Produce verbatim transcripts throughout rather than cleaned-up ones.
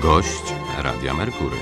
Gość Radia Merkury.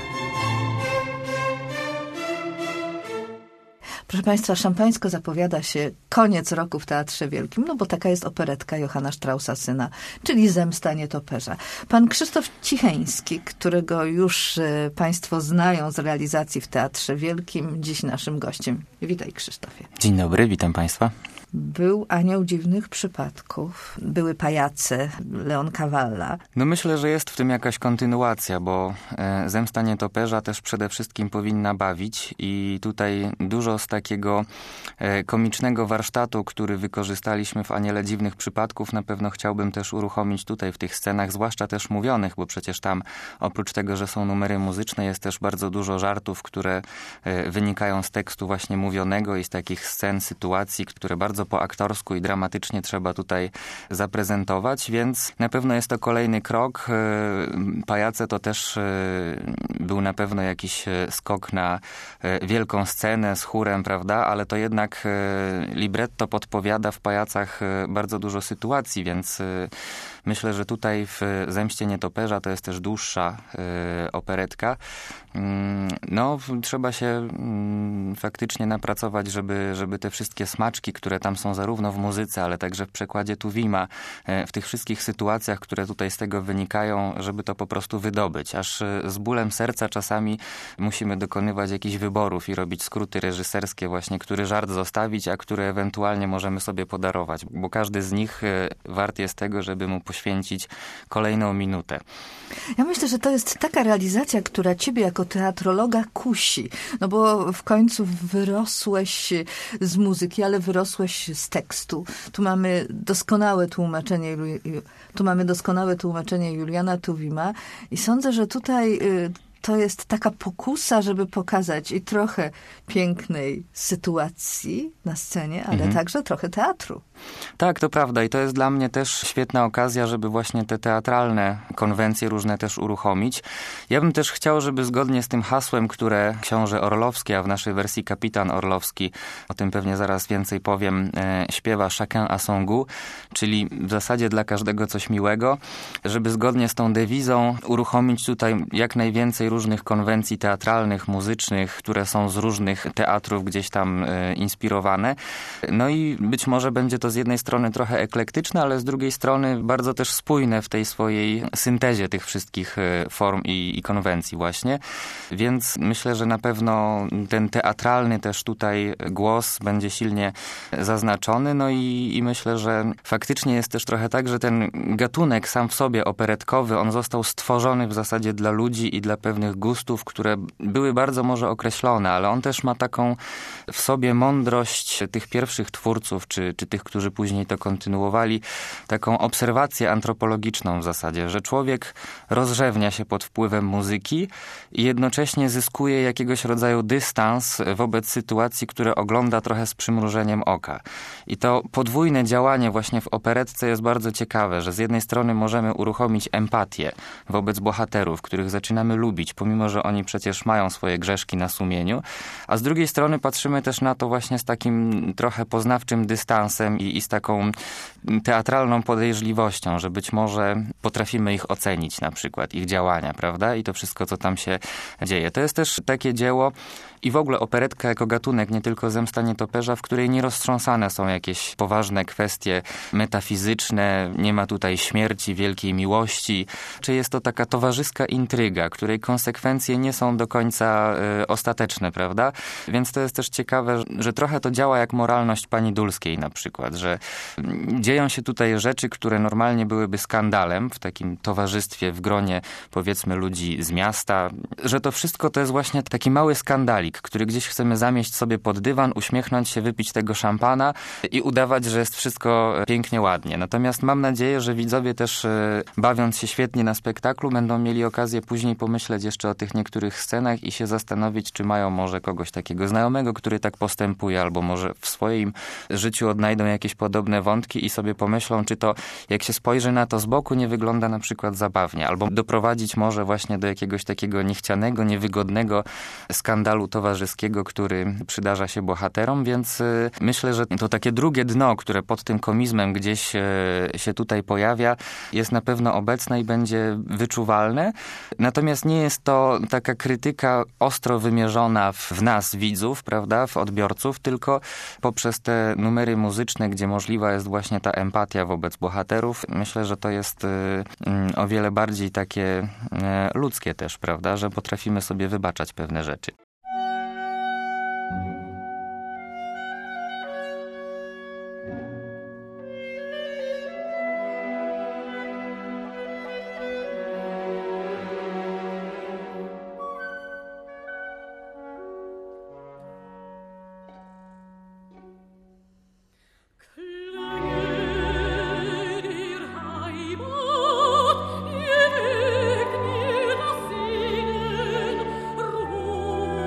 Proszę Państwa, szampańsko zapowiada się koniec roku w Teatrze Wielkim, no bo taka jest operetka Johanna Straussa syna, czyli Zemsta nietoperza. Pan Krzysztof Cicheński, którego już e, Państwo znają z realizacji w Teatrze Wielkim, dziś naszym gościem. Witaj, Krzysztofie. Dzień dobry, witam Państwa. Był Anioł Dziwnych Przypadków, były Pajace, Leon Cavalla. No myślę, że jest w tym jakaś kontynuacja, bo e, Zemsta nietoperza też przede wszystkim powinna bawić i tutaj dużo z takiego e, komicznego warsztatu, który wykorzystaliśmy w Aniele Dziwnych Przypadków, na pewno chciałbym też uruchomić tutaj w tych scenach, zwłaszcza też mówionych, bo przecież tam oprócz tego, że są numery muzyczne, jest też bardzo dużo żartów, które e, wynikają z tekstu właśnie mówionego i z takich scen, sytuacji, które bardzo po aktorsku i dramatycznie trzeba tutaj zaprezentować, więc na pewno jest to kolejny krok. Pajace to też był na pewno jakiś skok na wielką scenę z chórem, prawda, ale to jednak libretto podpowiada w Pajacach bardzo dużo sytuacji, więc myślę, że tutaj w Zemście nietoperza to jest też dłuższa y, operetka. Mm, no, trzeba się mm, faktycznie napracować, żeby, żeby te wszystkie smaczki, które tam są zarówno w muzyce, ale także w przekładzie Tuwima, y, w tych wszystkich sytuacjach, które tutaj z tego wynikają, żeby to po prostu wydobyć. Aż y, z bólem serca czasami musimy dokonywać jakichś wyborów i robić skróty reżyserskie właśnie, który żart zostawić, a który ewentualnie możemy sobie podarować, bo każdy z nich y, wart jest tego, żeby mu poświęcić kolejną minutę. Ja myślę, że to jest taka realizacja, która ciebie jako teatrologa kusi. No bo w końcu wyrosłeś z muzyki, ale wyrosłeś z tekstu. Tu mamy doskonałe tłumaczenie, tu mamy doskonałe tłumaczenie Juliana Tuwima i sądzę, że tutaj to jest taka pokusa, żeby pokazać i trochę pięknej sytuacji na scenie, ale mhm. także trochę teatru. Tak, to prawda i to jest dla mnie też świetna okazja, żeby właśnie te teatralne konwencje różne też uruchomić. Ja bym też chciał, żeby zgodnie z tym hasłem, które książę Orlowski, a w naszej wersji kapitan Orlowski, o tym pewnie zaraz więcej powiem, e, śpiewa chacun à son goût, czyli w zasadzie dla każdego coś miłego, żeby zgodnie z tą dewizą uruchomić tutaj jak najwięcej różnych konwencji teatralnych, muzycznych, które są z różnych teatrów gdzieś tam e, inspirowane. No i być może będzie to z jednej strony trochę eklektyczne, ale z drugiej strony bardzo też spójne w tej swojej syntezie tych wszystkich form i, i konwencji właśnie. Więc myślę, że na pewno ten teatralny też tutaj głos będzie silnie zaznaczony. No i, i myślę, że faktycznie jest też trochę tak, że ten gatunek sam w sobie operetkowy, on został stworzony w zasadzie dla ludzi i dla pewnych gustów, które były bardzo może określone, ale on też ma taką w sobie mądrość tych pierwszych twórców, czy, czy tych, którzy później to kontynuowali, taką obserwację antropologiczną w zasadzie, że człowiek rozrzewnia się pod wpływem muzyki i jednocześnie zyskuje jakiegoś rodzaju dystans wobec sytuacji, które ogląda trochę z przymrużeniem oka. I to podwójne działanie właśnie w operetce jest bardzo ciekawe, że z jednej strony możemy uruchomić empatię wobec bohaterów, których zaczynamy lubić, pomimo że oni przecież mają swoje grzeszki na sumieniu, a z drugiej strony patrzymy też na to właśnie z takim trochę poznawczym dystansem i, i z taką teatralną podejrzliwością, że być może potrafimy ich ocenić na przykład, ich działania, prawda? I to wszystko, co tam się dzieje. To jest też takie dzieło i w ogóle operetka jako gatunek, nie tylko Zemsta nietoperza, w której nie roztrząsane są jakieś poważne kwestie metafizyczne, nie ma tutaj śmierci, wielkiej miłości, czy jest to taka towarzyska intryga, której konsekwencje nie są do końca y, ostateczne, prawda? Więc to jest też ciekawe, że trochę to działa jak moralność pani Dulskiej na przykład, że dzieją się tutaj rzeczy, które normalnie byłyby skandalem w takim towarzystwie, w gronie powiedzmy ludzi z miasta, że to wszystko to jest właśnie taki mały skandalik, który gdzieś chcemy zamieść sobie pod dywan, uśmiechnąć się, wypić tego szampana i udawać, że jest wszystko pięknie, ładnie. Natomiast mam nadzieję, że widzowie też bawiąc się świetnie na spektaklu będą mieli okazję później pomyśleć jeszcze o tych niektórych scenach i się zastanowić, czy mają może kogoś takiego znajomego, który tak postępuje, albo może w swoim życiu odnajdą jakieś podobne wątki i sobie pomyślą, czy to, jak się spojrzy na to z boku, nie wygląda na przykład zabawnie, albo doprowadzić może właśnie do jakiegoś takiego niechcianego, niewygodnego skandalu towarzyskiego, który przydarza się bohaterom, więc y, myślę, że to takie drugie dno, które pod tym komizmem gdzieś y, się tutaj pojawia, jest na pewno obecne i będzie wyczuwalne. Natomiast nie jest to taka krytyka ostro wymierzona w, w nas, widzów, prawda, w odbiorców, tylko poprzez te numery muzyczne, gdzie możliwa jest właśnie ta empatia wobec bohaterów. Myślę, że to jest y, y, o wiele bardziej takie y, ludzkie też, prawda, że potrafimy sobie wybaczać pewne rzeczy. Ruhe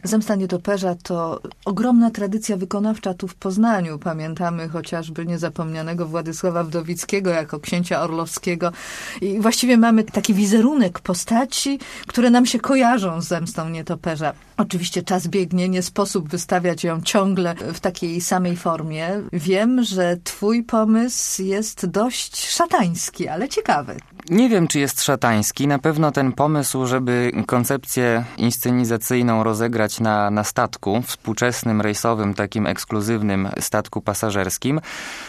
Zemsta Nietoperza to ogromna tradycja wykonawcza tu w Poznaniu. Pamiętamy chociażby niezapomnianego Władysława Wdowickiego jako księcia orlowskiego. I właściwie mamy taki wizerunek postaci, które nam się kojarzą z Zemstą Nietoperza. Oczywiście czas biegnie, nie sposób wystawiać ją ciągle w takiej samej formie. Wiem, że twój pomysł jest dość szatański, ale ciekawy. Nie wiem, czy jest szatański. Na pewno ten pomysł, żeby koncepcję inscenizacyjną rozegrać na, na statku, współczesnym, rejsowym, takim ekskluzywnym statku pasażerskim,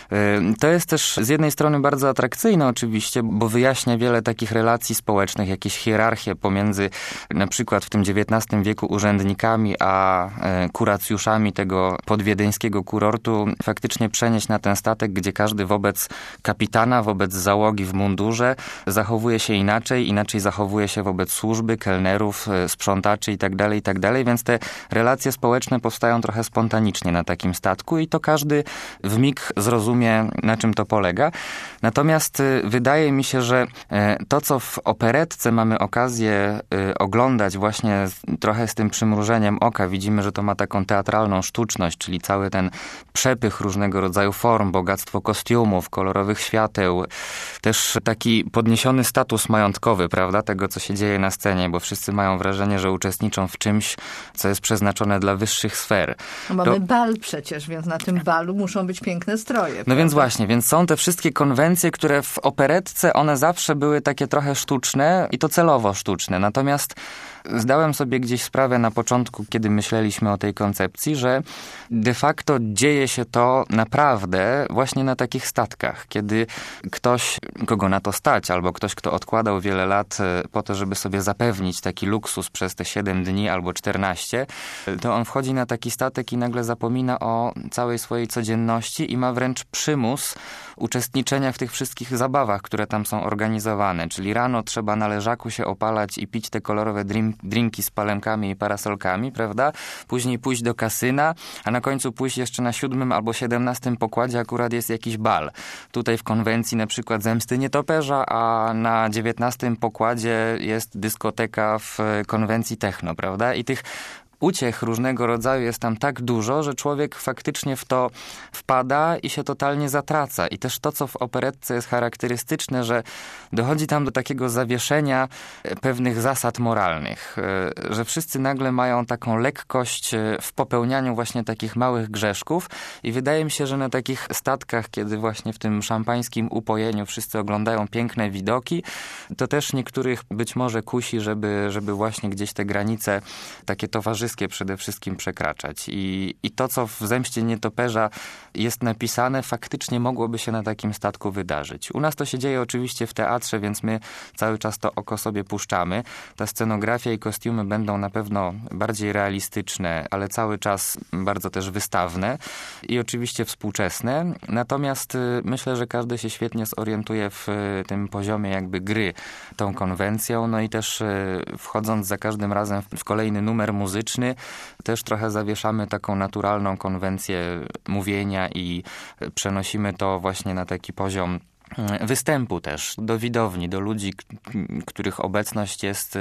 to jest też z jednej strony bardzo atrakcyjne oczywiście, bo wyjaśnia wiele takich relacji społecznych, jakieś hierarchie pomiędzy na przykład w tym dziewiętnastym wieku urzędnikami, a kuracjuszami tego podwiedeńskiego kurortu, faktycznie przenieść na ten statek, gdzie każdy wobec kapitana, wobec załogi w mundurze zachowuje się inaczej, inaczej zachowuje się wobec służby, kelnerów, sprzątaczy itd., itd., więc te relacje społeczne powstają trochę spontanicznie na takim statku i to każdy w mig zrozumie, na czym to polega. Natomiast wydaje mi się, że to, co w operetce mamy okazję oglądać właśnie trochę z tym przymrużeniem oka, widzimy, że to ma taką teatralną sztuczność, czyli cały ten przepych różnego rodzaju form, bogactwo kostiumów, kolorowych świateł, też taki podniesiony status majątkowy, prawda, tego, co się dzieje na scenie, bo wszyscy mają wrażenie, że uczestniczą w czymś, co jest przeznaczone dla wyższych sfer. No mamy to... bal przecież, więc na tym balu muszą być piękne stroje. No prawda? Więc właśnie, więc są te wszystkie konwencje, które w operetce, one zawsze były takie trochę sztuczne i to celowo sztuczne. Natomiast zdałem sobie gdzieś sprawę na początku, kiedy myśleliśmy o tej koncepcji, że de facto dzieje się to naprawdę właśnie na takich statkach, kiedy ktoś, kogo na to stać, albo ktoś, kto odkładał wiele lat po to, żeby sobie zapewnić taki luksus przez te siedem dni albo czternaście, to on wchodzi na taki statek i nagle zapomina o całej swojej codzienności i ma wręcz przymus uczestniczenia w tych wszystkich zabawach, które tam są organizowane. Czyli rano trzeba na leżaku się opalać i pić te kolorowe drink, drinki z palemkami i parasolkami, prawda? Później pójść do kasyna, a na końcu pójść jeszcze na siódmym albo siedemnastym pokładzie akurat jest jakiś bal. Tutaj w konwencji na przykład Zemsty Nietoperza, a na dziewiętnastym pokładzie jest dyskoteka w konwencji techno, prawda? I tych uciech różnego rodzaju jest tam tak dużo, że człowiek faktycznie w to wpada i się totalnie zatraca. I też to, co w operetce jest charakterystyczne, że dochodzi tam do takiego zawieszenia pewnych zasad moralnych, że wszyscy nagle mają taką lekkość w popełnianiu właśnie takich małych grzeszków i wydaje mi się, że na takich statkach, kiedy właśnie w tym szampańskim upojeniu wszyscy oglądają piękne widoki, to też niektórych być może kusi, żeby, żeby właśnie gdzieś te granice takie towarzyskie przede wszystkim przekraczać. I, I to, co w Zemście Nietoperza jest napisane, faktycznie mogłoby się na takim statku wydarzyć. U nas to się dzieje oczywiście w teatrze, więc my cały czas to oko sobie puszczamy. Ta scenografia i kostiumy będą na pewno bardziej realistyczne, ale cały czas bardzo też wystawne i oczywiście współczesne. Natomiast y, myślę, że każdy się świetnie zorientuje w y, tym poziomie jakby gry tą konwencją. No i też y, wchodząc za każdym razem w, w kolejny numer muzyczny, też trochę zawieszamy taką naturalną konwencję mówienia i przenosimy to właśnie na taki poziom występu też, do widowni, do ludzi, których obecność jest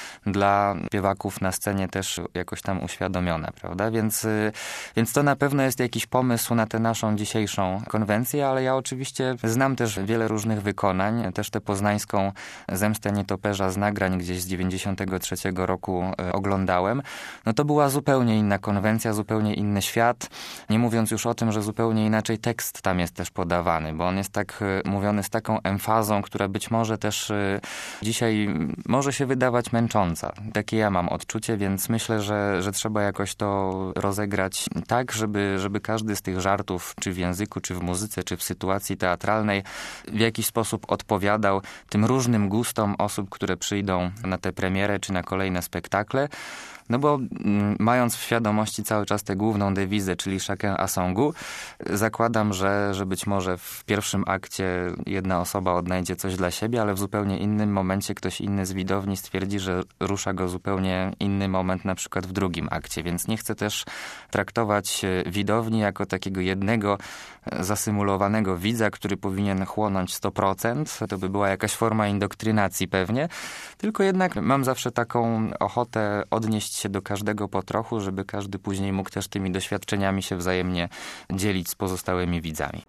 dla śpiewaków na scenie też jakoś tam uświadomiona, prawda? Więc, więc to na pewno jest jakiś pomysł na tę naszą dzisiejszą konwencję, ale ja oczywiście znam też wiele różnych wykonań, też tę poznańską Zemstę Nietoperza z nagrań gdzieś z dziewięćdziesiątego trzeciego roku oglądałem. No to była zupełnie inna konwencja, zupełnie inny świat, nie mówiąc już o tym, że zupełnie inaczej tekst tam jest też podawany, bo on jest tak mówiony z taką emfazą, która być może też y, dzisiaj może się wydawać męcząca. Takie ja mam odczucie, więc myślę, że, że trzeba jakoś to rozegrać tak, żeby, żeby każdy z tych żartów, czy w języku, czy w muzyce, czy w sytuacji teatralnej w jakiś sposób odpowiadał tym różnym gustom osób, które przyjdą na tę premierę, czy na kolejne spektakle. No bo m, mając w świadomości cały czas tę główną dewizę, czyli chacun à son goût, zakładam, że, że być może w pierwszym akcie jedna osoba odnajdzie coś dla siebie, ale w zupełnie innym momencie ktoś inny z widowni stwierdzi, że rusza go zupełnie inny moment, na przykład w drugim akcie. Więc nie chcę też traktować widowni jako takiego jednego zasymulowanego widza, który powinien chłonąć sto procent. To by była jakaś forma indoktrynacji pewnie. Tylko jednak mam zawsze taką ochotę odnieść się do każdego po trochu, żeby każdy później mógł też tymi doświadczeniami się wzajemnie dzielić z pozostałymi widzami.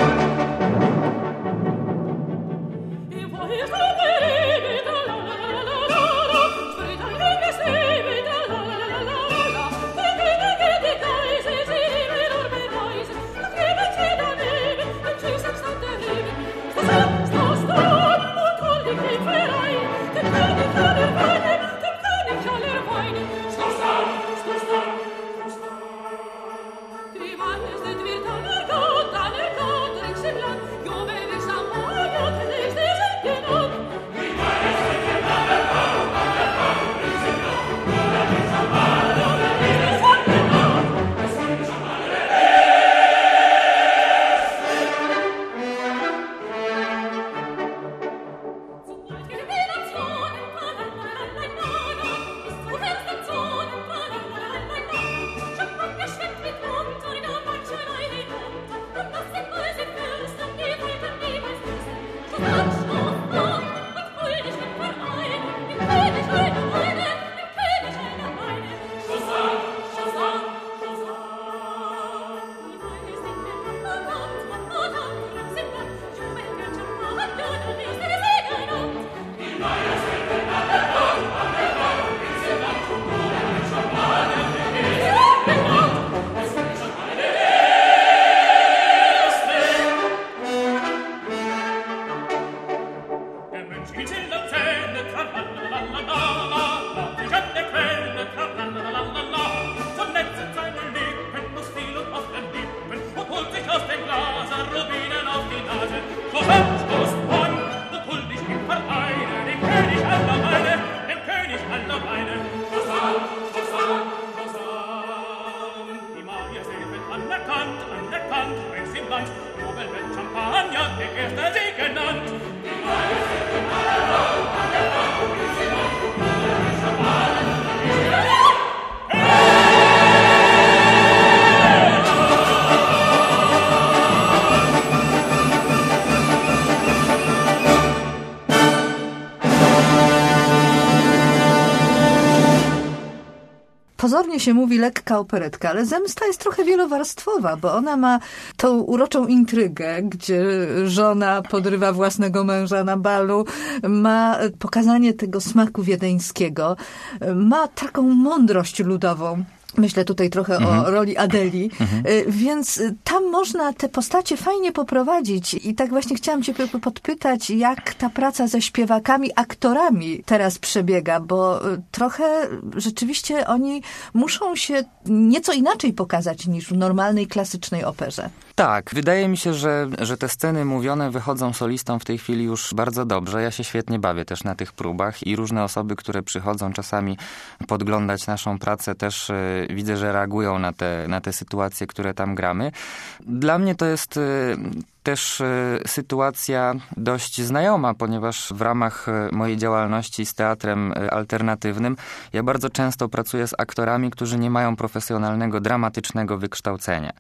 Pozornie się mówi lekka operetka, ale Zemsta jest trochę wielowarstwowa, bo ona ma tą uroczą intrygę, gdzie żona podrywa własnego męża na balu, ma pokazanie tego smaku wiedeńskiego, ma taką mądrość ludową. Myślę tutaj trochę mhm. o roli Adeli, mhm. więc tam można te postacie fajnie poprowadzić i tak właśnie chciałam cię podpytać, jak ta praca ze śpiewakami, aktorami teraz przebiega, bo trochę rzeczywiście oni muszą się nieco inaczej pokazać niż w normalnej, klasycznej operze. Tak, wydaje mi się, że, że te sceny mówione wychodzą solistom w tej chwili już bardzo dobrze. Ja się świetnie bawię też na tych próbach i różne osoby, które przychodzą czasami podglądać naszą pracę, też y, widzę, że reagują na te, na te sytuacje, które tam gramy. Dla mnie to jest y, też y, sytuacja dość znajoma, ponieważ w ramach y, mojej działalności z teatrem y, alternatywnym ja bardzo często pracuję z aktorami, którzy nie mają profesjonalnego, dramatycznego wykształcenia.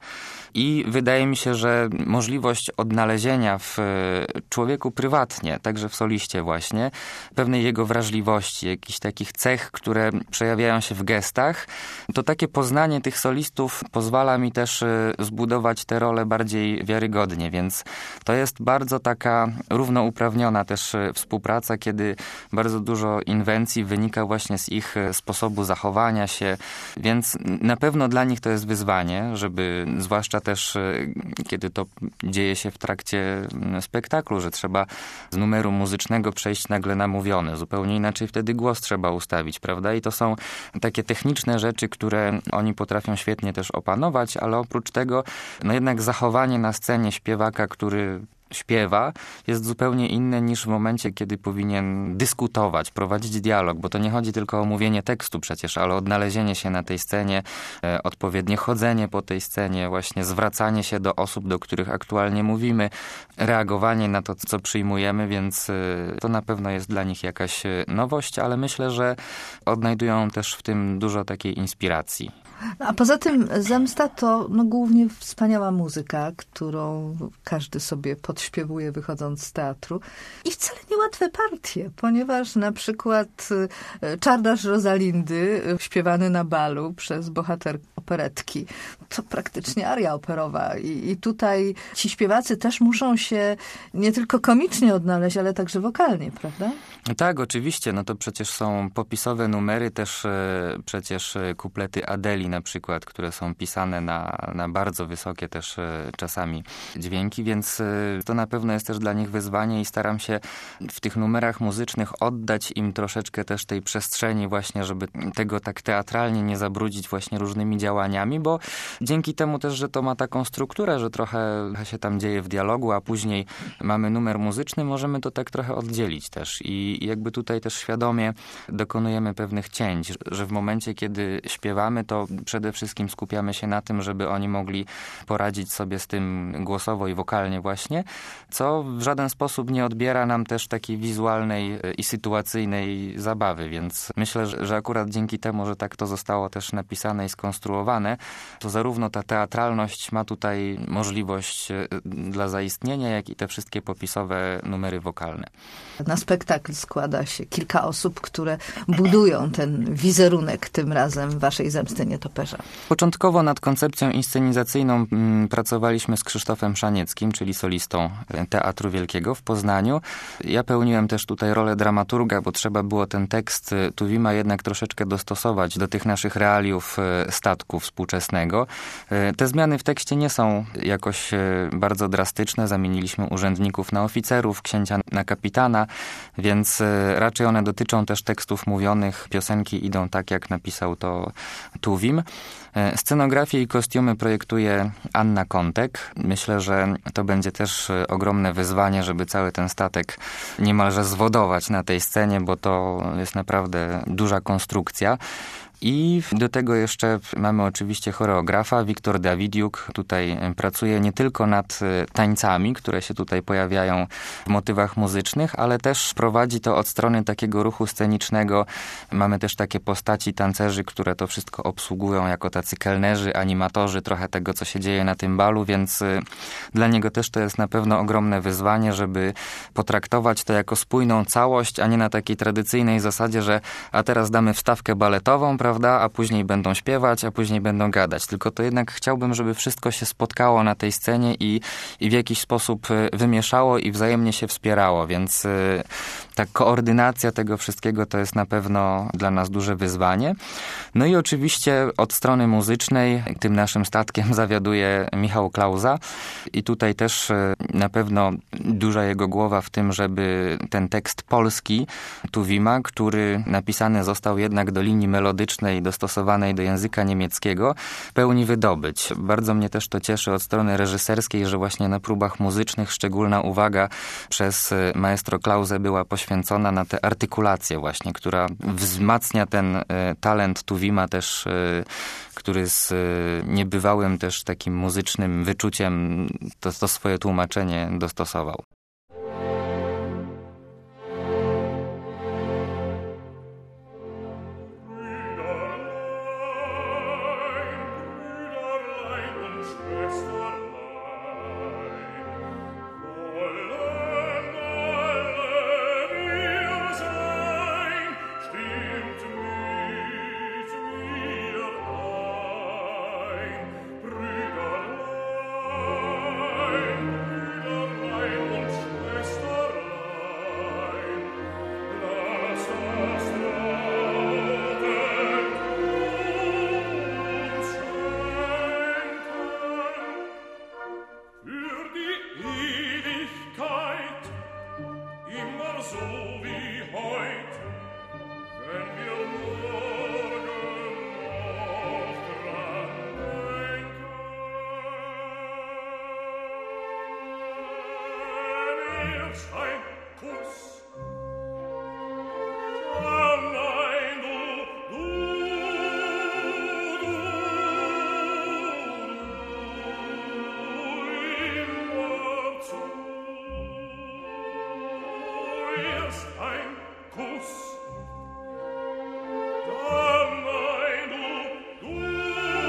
I wydaje mi się, że możliwość odnalezienia w człowieku prywatnie, także w soliście właśnie, pewnej jego wrażliwości, jakichś takich cech, które przejawiają się w gestach, to takie poznanie tych solistów pozwala mi też zbudować te role bardziej wiarygodnie, więc to jest bardzo taka równouprawniona też współpraca, kiedy bardzo dużo inwencji wynika właśnie z ich sposobu zachowania się, więc na pewno dla nich to jest wyzwanie, żeby zwłaszcza też, kiedy to dzieje się w trakcie spektaklu, że trzeba z numeru muzycznego przejść nagle na mówiony. Zupełnie inaczej wtedy głos trzeba ustawić, prawda? I to są takie techniczne rzeczy, które oni potrafią świetnie też opanować, ale oprócz tego, no jednak zachowanie na scenie śpiewaka, który śpiewa, jest zupełnie inne niż w momencie, kiedy powinien dyskutować, prowadzić dialog, bo to nie chodzi tylko o mówienie tekstu przecież, ale o odnalezienie się na tej scenie, e, odpowiednie chodzenie po tej scenie, właśnie zwracanie się do osób, do których aktualnie mówimy, reagowanie na to, co przyjmujemy, więc e, to na pewno jest dla nich jakaś nowość, ale myślę, że odnajdują też w tym dużo takiej inspiracji. A poza tym Zemsta to no, głównie wspaniała muzyka, którą każdy sobie podśpiewuje wychodząc z teatru. I wcale niełatwe partie, ponieważ na przykład Czardasz Rosalindy, śpiewany na balu przez bohater operetki, to praktycznie aria operowa. I, I tutaj ci śpiewacy też muszą się nie tylko komicznie odnaleźć, ale także wokalnie, prawda? Tak, oczywiście. No to przecież są popisowe numery, też e, przecież kuplety Adeli na przykład, które są pisane na, na bardzo wysokie też e, czasami dźwięki, więc e, to na pewno jest też dla nich wyzwanie i staram się w tych numerach muzycznych oddać im troszeczkę też tej przestrzeni właśnie, żeby tego tak teatralnie nie zabrudzić właśnie różnymi działaniami, bo dzięki temu też, że to ma taką strukturę, że trochę się tam dzieje w dialogu, a później mamy numer muzyczny, możemy to tak trochę oddzielić też i jakby tutaj też świadomie dokonujemy pewnych cięć, że w momencie, kiedy śpiewamy, to przede wszystkim skupiamy się na tym, żeby oni mogli poradzić sobie z tym głosowo i wokalnie właśnie, co w żaden sposób nie odbiera nam też takiej wizualnej i sytuacyjnej zabawy, więc myślę, że akurat dzięki temu, że tak to zostało też napisane i skonstruowane, to zarówno ta teatralność ma tutaj możliwość dla zaistnienia, jak i te wszystkie popisowe numery wokalne. Na spektakl składa się kilka osób, które budują ten wizerunek tym razem waszej Zemsty Nietoperza. Początkowo nad koncepcją inscenizacyjną m, pracowaliśmy z Krzysztofem Szanieckim, czyli solistą Teatru Wielkiego w Poznaniu. Ja pełniłem też tutaj rolę dramaturga, bo trzeba było ten tekst Tuwima jednak troszeczkę dostosować do tych naszych realiów statku współczesnego. Te zmiany w tekście nie są jakoś bardzo drastyczne. Zamieniliśmy urzędników na oficerów, księcia na kapitana, więc raczej one dotyczą też tekstów mówionych. Piosenki idą tak, jak napisał to Tuwim. Scenografię i kostiumy projektuje Anna Kontek. Myślę, że to będzie też ogromne wyzwanie, żeby cały ten statek niemalże zwodować na tej scenie, bo to jest naprawdę duża konstrukcja. I do tego jeszcze mamy oczywiście choreografa, Wiktor Dawidiuk. Tutaj pracuje nie tylko nad tańcami, które się tutaj pojawiają w motywach muzycznych, ale też prowadzi to od strony takiego ruchu scenicznego. Mamy też takie postaci tancerzy, które to wszystko obsługują jako tacy kelnerzy, animatorzy trochę tego, co się dzieje na tym balu, więc dla niego też to jest na pewno ogromne wyzwanie, żeby potraktować to jako spójną całość, a nie na takiej tradycyjnej zasadzie, że a teraz damy wstawkę baletową, prawda? Prawda, a później będą śpiewać, a później będą gadać. Tylko to jednak chciałbym, żeby wszystko się spotkało na tej scenie i, i w jakiś sposób wymieszało i wzajemnie się wspierało, więc y, ta koordynacja tego wszystkiego to jest na pewno dla nas duże wyzwanie. No i oczywiście od strony muzycznej tym naszym statkiem zawiaduje Michał Klauza i tutaj też y, na pewno duża jego głowa w tym, żeby ten tekst polski Tuwima, który napisany został jednak do linii melodycznej dostosowanej do języka niemieckiego, w pełni wydobyć. Bardzo mnie też to cieszy od strony reżyserskiej, że właśnie na próbach muzycznych szczególna uwaga przez maestro Klausę była poświęcona na tę artykulację właśnie, która wzmacnia ten y, talent Tuwima też, y, który z y, niebywałym też takim muzycznym wyczuciem to, to swoje tłumaczenie dostosował. Dann ein du, du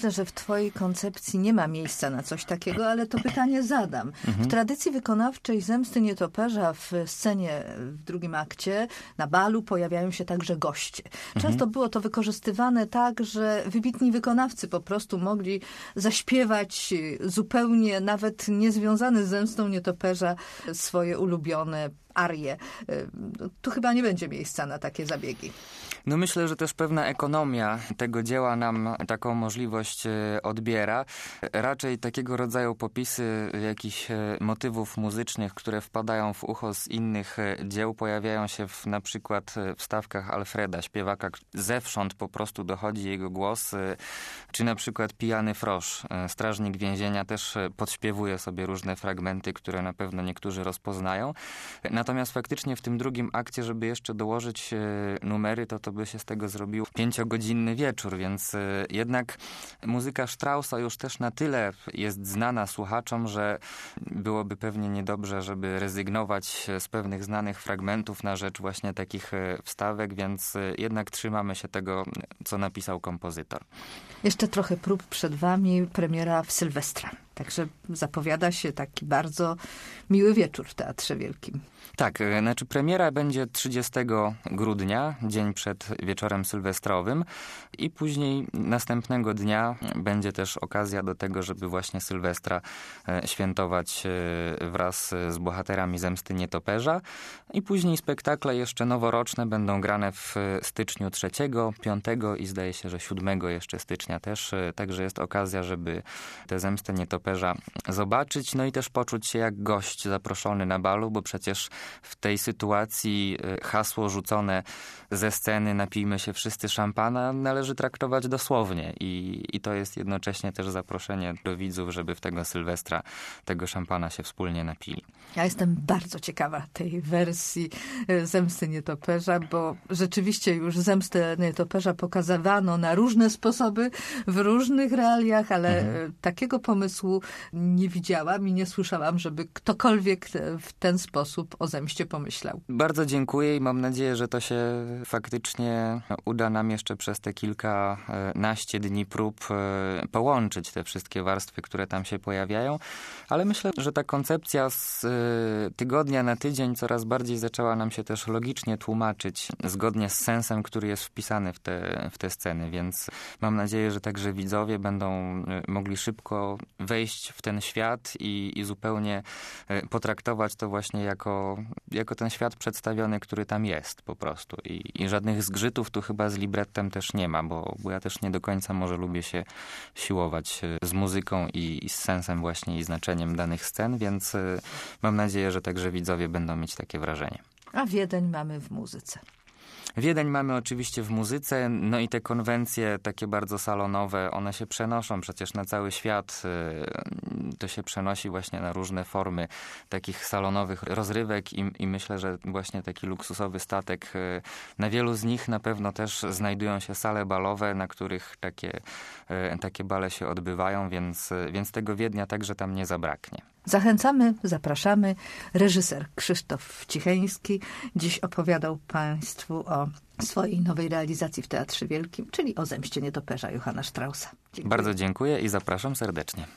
myślę, że w twojej koncepcji nie ma miejsca na coś takiego, ale to pytanie zadam. Mhm. W tradycji wykonawczej Zemsty Nietoperza w scenie w drugim akcie, na balu, pojawiają się także goście. Często mhm. było to wykorzystywane tak, że wybitni wykonawcy po prostu mogli zaśpiewać zupełnie nawet niezwiązane z Zemstą Nietoperza swoje ulubione arie. Tu chyba nie będzie miejsca na takie zabiegi. No myślę, że też pewna ekonomia tego dzieła nam taką możliwość odbiera. Raczej takiego rodzaju popisy jakichś motywów muzycznych, które wpadają w ucho z innych dzieł, pojawiają się w, na przykład w wstawkach Alfreda, śpiewaka. Zewsząd po prostu dochodzi jego głos. Czy na przykład Pijany Frosz, strażnik więzienia, też podśpiewuje sobie różne fragmenty, które na pewno niektórzy rozpoznają. Natomiast faktycznie w tym drugim akcie, żeby jeszcze dołożyć numery, to to by się z tego zrobił pięciogodzinny wieczór, więc jednak muzyka Straussa już też na tyle jest znana słuchaczom, że byłoby pewnie niedobrze, żeby rezygnować z pewnych znanych fragmentów na rzecz właśnie takich wstawek, więc jednak trzymamy się tego, co napisał kompozytor. Jeszcze trochę prób przed wami, premiera w Sylwestra. Także zapowiada się taki bardzo miły wieczór w Teatrze Wielkim. Tak, znaczy premiera będzie trzydziestego grudnia, dzień przed wieczorem sylwestrowym i później następnego dnia będzie też okazja do tego, żeby właśnie Sylwestra świętować wraz z bohaterami Zemsty Nietoperza i później spektakle jeszcze noworoczne będą grane w styczniu trzeciego, piątego i zdaje się, że siódmego jeszcze stycznia też, także jest okazja, żeby tę Zemstę Nietoperza zobaczyć, no i też poczuć się jak gość zaproszony na balu, bo przecież w tej sytuacji hasło rzucone ze sceny napijmy się wszyscy szampana należy traktować dosłownie i, i to jest jednocześnie też zaproszenie do widzów, żeby w tego Sylwestra tego szampana się wspólnie napili. Ja jestem bardzo ciekawa tej wersji Zemsty Nietoperza, bo rzeczywiście już Zemstę Nietoperza pokazywano na różne sposoby, w różnych realiach, ale mhm. takiego pomysłu nie widziałam i nie słyszałam, żeby ktokolwiek w ten sposób o zemście pomyślał. Bardzo dziękuję i mam nadzieję, że to się faktycznie uda nam jeszcze przez te kilkanaście dni prób połączyć te wszystkie warstwy, które tam się pojawiają, ale myślę, że ta koncepcja z tygodnia na tydzień coraz bardziej zaczęła nam się też logicznie tłumaczyć, zgodnie z sensem, który jest wpisany w te, w te sceny, więc mam nadzieję, że także widzowie będą mogli szybko wejść w ten świat i, i zupełnie potraktować to właśnie jako, jako ten świat przedstawiony, który tam jest po prostu. I, i żadnych zgrzytów tu chyba z librettem też nie ma, bo, bo ja też nie do końca może lubię się siłować z muzyką i, i z sensem właśnie i znaczeniem danych scen, więc mam nadzieję, że także widzowie będą mieć takie wrażenie. A Wiedeń mamy w muzyce. Wiedeń mamy oczywiście w muzyce, no i te konwencje takie bardzo salonowe, one się przenoszą przecież na cały świat. To się przenosi właśnie na różne formy takich salonowych rozrywek i, i myślę, że właśnie taki luksusowy statek, na wielu z nich na pewno też znajdują się sale balowe, na których takie, takie bale się odbywają, więc, więc tego Wiednia także tam nie zabraknie. Zachęcamy, zapraszamy. Reżyser Krzysztof Cicheński dziś opowiadał Państwu o swojej nowej realizacji w Teatrze Wielkim, czyli o Zemście Nietoperza Johanna Straussa. Dziękuję. Bardzo dziękuję i zapraszam serdecznie.